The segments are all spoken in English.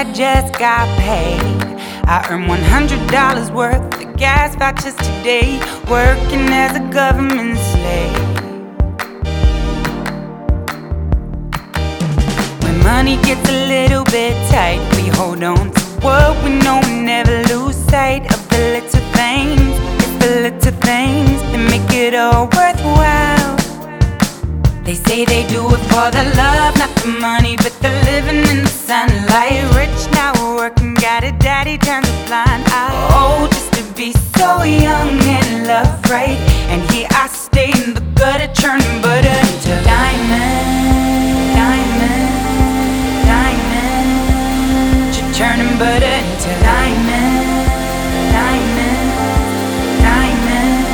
I just got paid. I earned $100 worth of gas vouchers today, working as a government slave. When money gets a little bit tight, we hold on to what we know and never lose sight of the little things. It's the little things that make it all worthwhile. They say they do it for the love, not the money, but they're living in the sunlight. Rich now, working, got a daddy, turns a blind eye. Oh, just to be so young and love right. And here I stay in the gutter, churning butter into diamond, diamond, diamond. You're turning butter into diamond, diamond, diamond.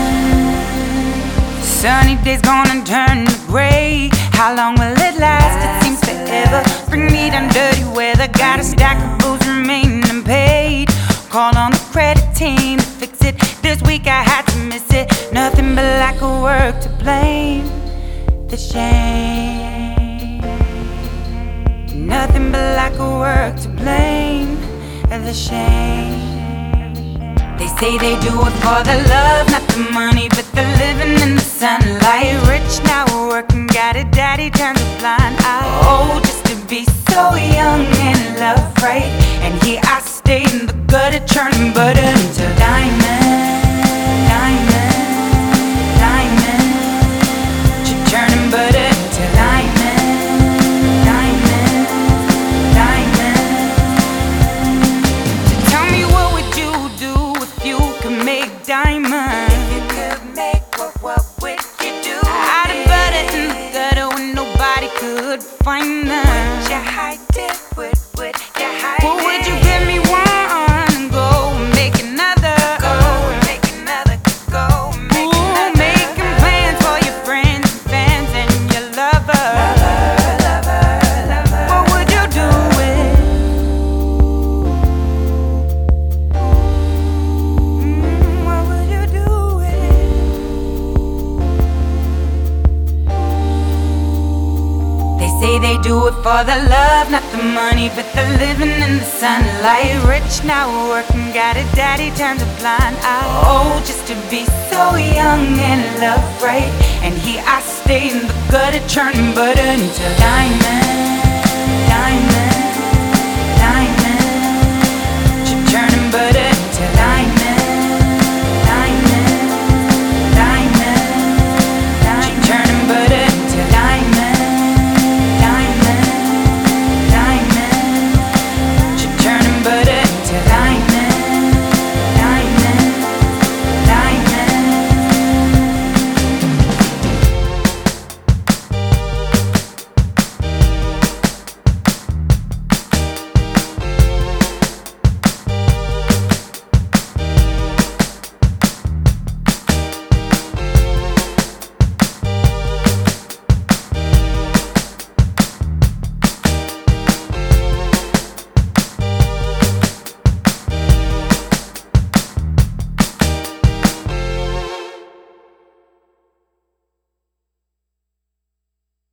Sunny days gonna turn to gray. How long will it last? It seems forever. Bring me down dirty weather. Got a stack of bills remaining unpaid. Call on the credit team to fix it. This week I had to miss it. Nothing but lack of work to blame. The shame. Nothing but lack of work to blame. The shame. They say they do it for the love, not the money, but they're living in the sunlight. Rich now, working, got a daddy, turns a blind eye. Oh, just to be so young and love right. And here I stay in the gutter, churning butter into diamond, diamond, diamond. You're turning butter into diamond, diamond, diamond. So tell me, what would you do if you could make diamonds? If you could make what would you do? Out of butter in the gutter when nobody could find them. Would you hide it? Would you hide it? Or would you give me one and go and make another? Go and make another. Go and make another. Making plans for your friends and fans and your lover. Lover, lover. What would you do with? What would you do with? They say they do it for the love, not the money, but they're living in the sunlight. Rich now, working, got a daddy, turns a blind eye. Oh, just to be so young and love right. And here I stay in the gutter, churning butter into diamond, diamond.